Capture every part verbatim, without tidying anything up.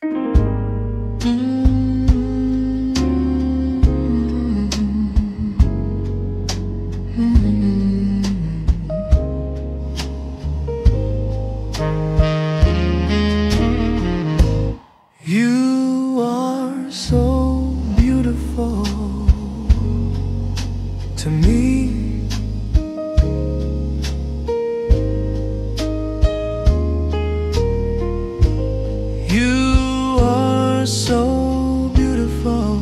You are so beautiful to me. You are so beautiful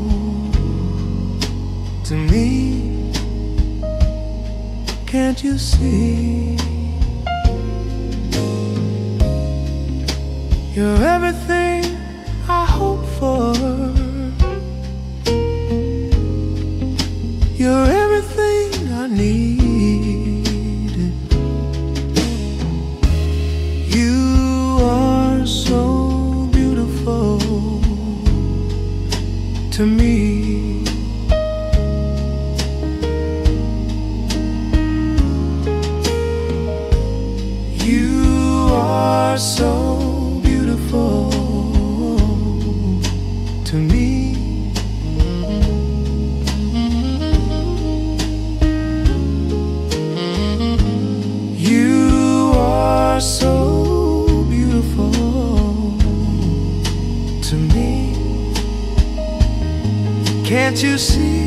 to me. Can't you see? You're everything I hope for. You're everything I need. You are so beautiful to me. You are so beautiful to me. You are so beautiful to me. Can't you see?